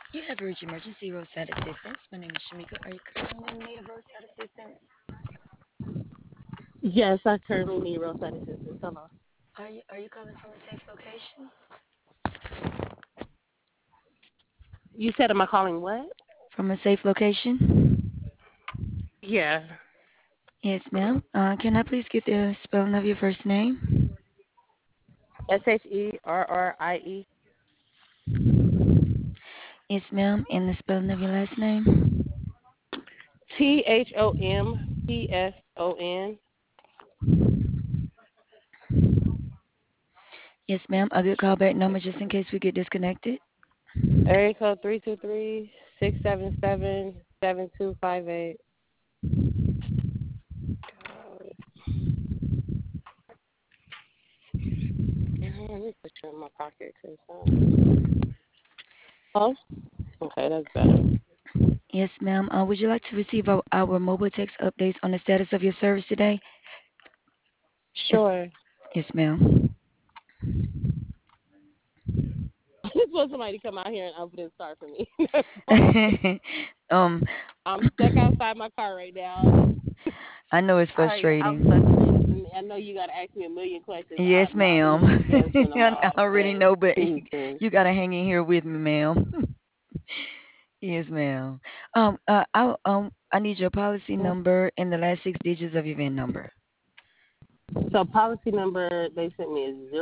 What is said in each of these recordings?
You have reached emergency roadside assistance. My name is Shamika. Are you currently in need of roadside assistance? Yes, I currently need roadside assistance. Hello. Are you calling from a safe location? You said, am I calling what? From a safe location? Yeah. Yes, ma'am. Can I please get the spelling of your first name? Sherrie. Yes, ma'am. And the spelling of your last name? Thompson. Yes, ma'am. A good callback number just in case we get disconnected. Area code 323-677-7258. Let me put you in my pocket. Oh, okay, that's better. Yes, ma'am. Would you like to receive our mobile text updates on the status of your service today? Yes, Sure. yes, ma'am. I just want somebody to come out here and open this car for me. That's all. um, I'm stuck outside my car right now. I know it's I'm frustrating. frustrated, and I know you got to ask me a million questions. Yes, I'm not ma'am. really answering them I all, already but know, but Jesus. you gotta hang in here with me, ma'am. Yes, ma'am. I need your policy number and the last six digits of your VIN number. So policy number they sent me is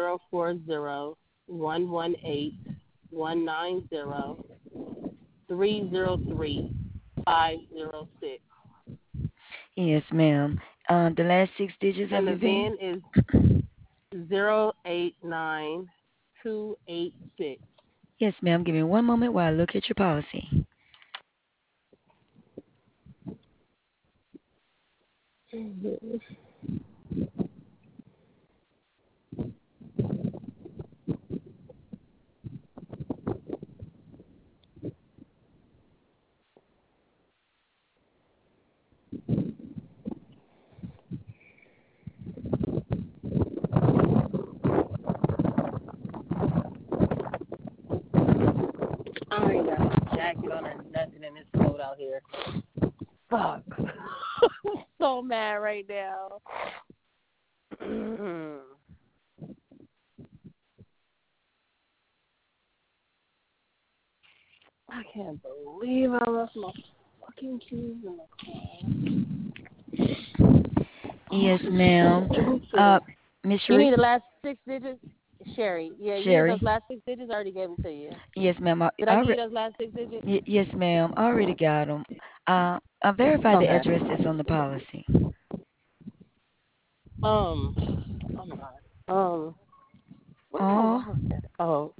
040-118-190-303-506, Yes, ma'am. The last six digits of and the your VIN. VIN is 089286. Yes, ma'am. Give me one moment while I look at your policy. I ain't got a jacket on or nothing, and it's cold out here. Fuck. I'm so mad right now. I can't believe I left my fucking keys in the car. Oh, Yes, this is ma'am. stupid. Miss You Sheree? need the last six digits? Sherry. Yeah, you need those Sherry? last six digits? I already gave them to you. Yes, ma'am. Did I give you those last six digits? Yes, ma'am. I already got them. I verified the Okay. address that's on the policy. Um, oh my God. Where the hell Oh, was that? Oh,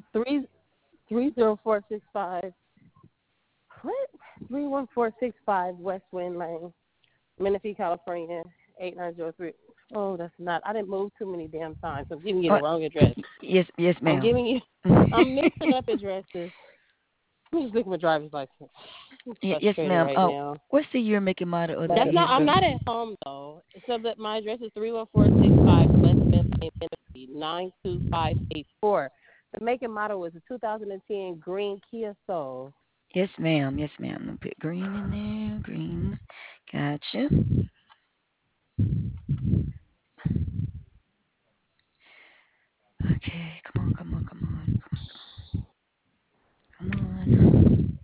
30465. What? 31465 West Wind Lane, Menifee, California, 8903. Oh, that's not. I didn't move too many damn times. I'm giving you the oh, wrong address. yes, yes, I'm ma'am. giving you. I'm mixing up addresses. Let me just look at my driver's license. I'm Yes, frustrated ma'am. right now. What's the year, make, and model of the That's not. I'm vehicle? not at home though. So that my address is 31465 West Mill Lane, Menifee, 92584. The make and model was a 2010 green Kia Soul. Yes, ma'am. Yes, ma'am. I'll put green in there. Green. Gotcha. Okay. Come on, come on, come on, come on.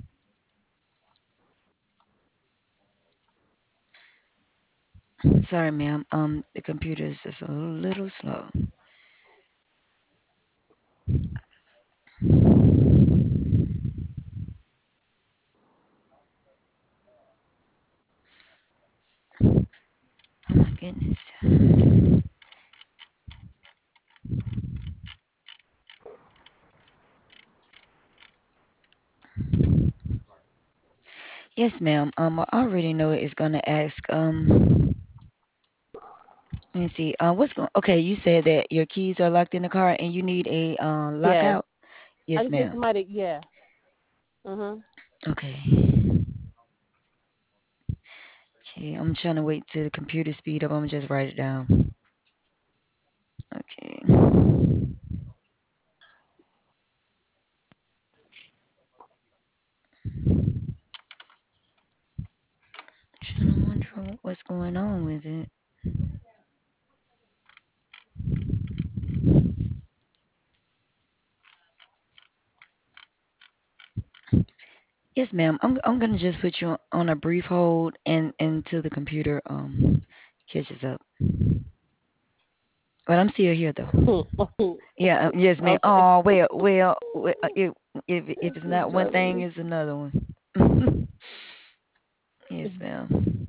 Sorry, ma'am. The computer is just a little slow. Oh my goodness. Yes, ma'am. I already know it's gonna ask. Let me see. What's going? Okay, you said that your keys are locked in the car and you need a Yes. lockout. Yes, I just need ma'am. somebody. Yeah. Mhm. Okay. Okay, I'm trying to wait till the computer speed up. I'm gonna just write it down. Okay. what's going on with it. Yes, ma'am. I'm gonna just put you on a brief hold and until the computer catches up. But I'm still here though. Yeah, yes, ma'am. Okay. Oh, well, if it's This is not one thing, funny. it's another one. Yes, ma'am.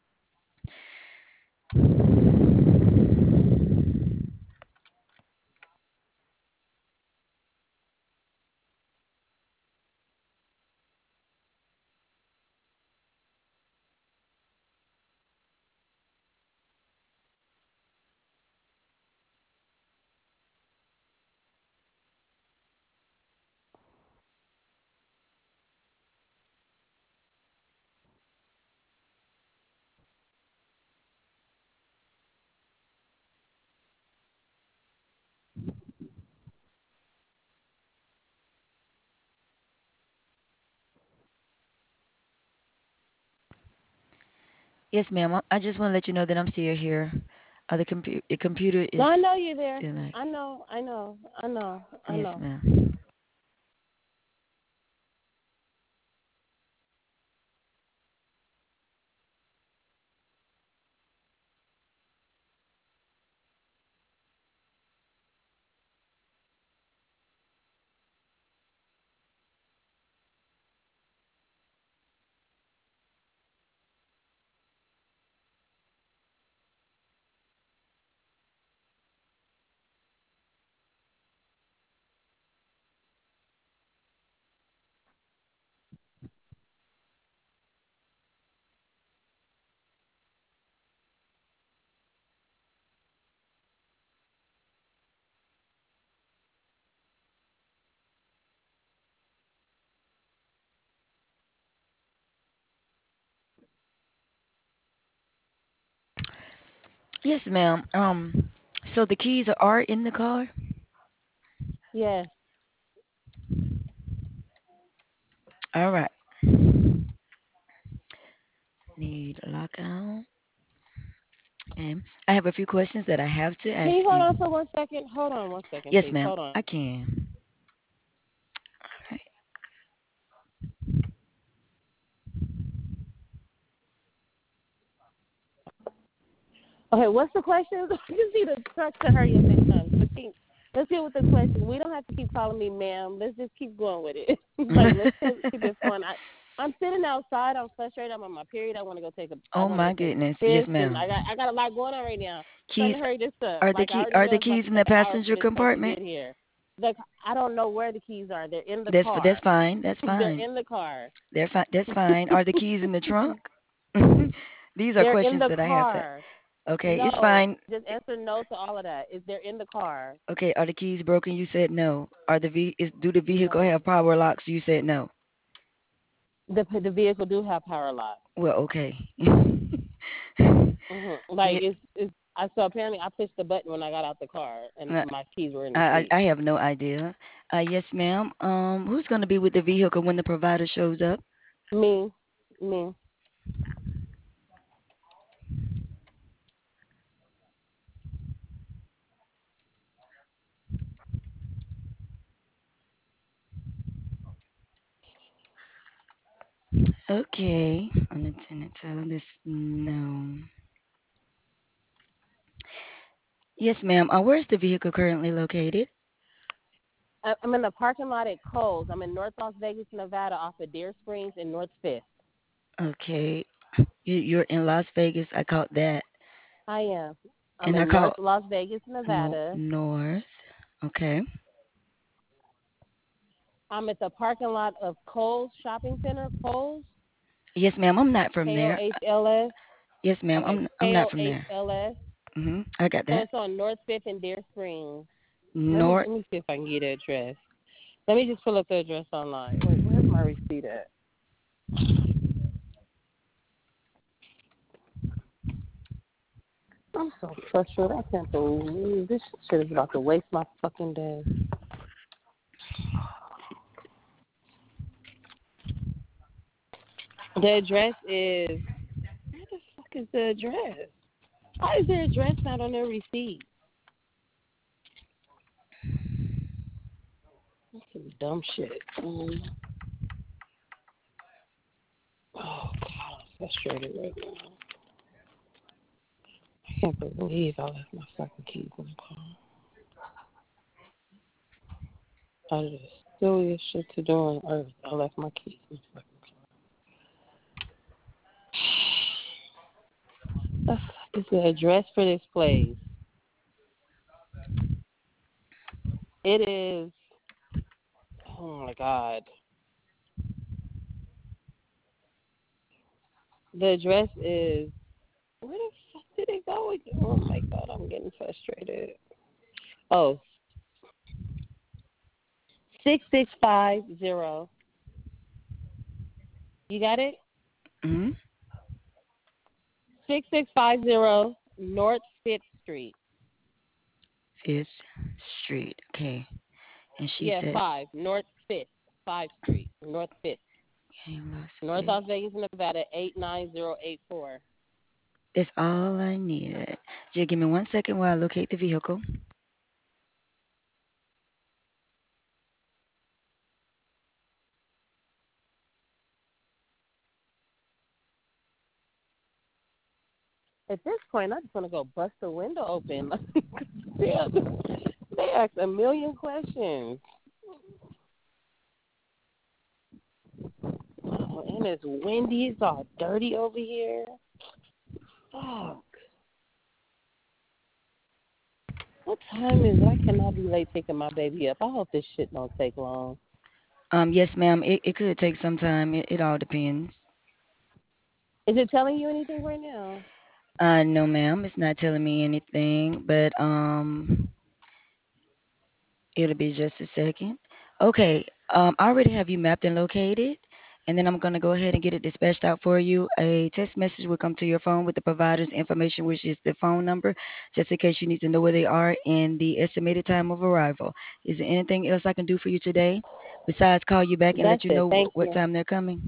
Yes, ma'am. I just want to let you know that I'm still here. The computer No, is I know you're there. still like. I know, I know, I know, I Yes, know. ma'am. Yes, ma'am. So the keys are in the car. Yes. All right. Need lockout. And I have a few questions that I have to Can ask you hold you. on for 1 second? Hold on 1 second, Yes, please. ma'am. Hold on. I can. Right. Okay, what's the question? I can see the truck to hurry up and come. So let's get with the question. We don't have to keep calling me ma'am. Let's just keep going with it. Like let's keep this fun. I'm sitting outside. I'm frustrated. I'm on my period. I want to go take a. I Oh want to my go take a goodness. Yes, piss, and ma'am. I got a lot going on right now. Trying Keys to hurry this up. are the Like I key already are know the it's about keys to in take the an hour for passenger this truck to compartment? get here. Like I don't know where the keys are. They're in the That's car. fine. That's They're fine. in the car. They're fine. That's fine. Are the keys in the trunk? These are They're in questions the that I have to. car. Okay, it's No, fine. just answer no to all of that. Is they're in the car? Okay, are the keys broken? You said no. Do the vehicle No. have power locks? You said no. The vehicle do have power locks. Well, okay. Like Yeah, it's I so apparently I pushed the button when I got out the car and uh, my keys were in the I seat. I have no idea. Yes, ma'am. Who's gonna be with the vehicle when the provider shows up? Me, me. Okay. Unattended tell this no. Yes, ma'am. Where's the vehicle currently located? I'm in the parking lot at Kohl's. I'm in North Las Vegas, Nevada, off of Deer Springs and North Fifth. Okay. You're in Las Vegas. I caught that. I am. I'm And I in North caught Las Vegas, Nevada. north. Okay. I'm at the parking lot of Kohl's Shopping Center. Kohl's, Yes, ma'am. I'm not from there. KOHLS. Yes, ma'am. Okay, I'm not from there. KOHLS. I got So that. it's on North Fifth and Deer Springs. North. Let me see if I can get the address. Let me just pull up the address online. Wait, where's my receipt at? I'm so frustrated. I can't believe this shit is about to waste my fucking day. The address is where the fuck is the address? Why is their address not on their receipt? That's some dumb shit. Oh God, I'm frustrated right now. I can't believe I left my fucking keys in the car. Out of the silliest shit to do on earth, I left my keys in the fucking car. The fuck is the address for this place? It is. Oh my God. The address is. Where the fuck did it go again? Oh my God, I'm getting frustrated. Oh, 6650. You got it? Mm-hmm. 6650 North 5th Street. Fifth Street. Okay. And she Yeah, said, 5 North 5th, 5th Street, North 5th, okay, Las North Vegas. Las Vegas, Nevada 89084. That's all I needed. Just give me 1 second while I locate the vehicle. At this point, I just want to go bust the window open. Damn, they asked a million questions. Oh, and it's windy. It's all dirty over here. Fuck. What time is it? I cannot be late picking my baby up. I hope this shit don't take long. Yes, ma'am. It could take some time. It all depends. Is it telling you anything right now? No, ma'am. It's not telling me anything, but it'll be just a second. Okay. I already have you mapped and located, and then I'm gonna go ahead and get it dispatched out for you. A text message will come to your phone with the provider's information, which is the phone number, just in case you need to know where they are and the estimated time of arrival. Is there anything else I can do for you today, besides call you back and let That's you it. know Thank what you. time they're coming?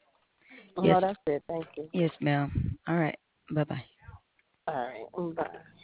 Oh, Yes, no, that's it. Thank you. yes, ma'am. All right. Bye bye. All right. Bye.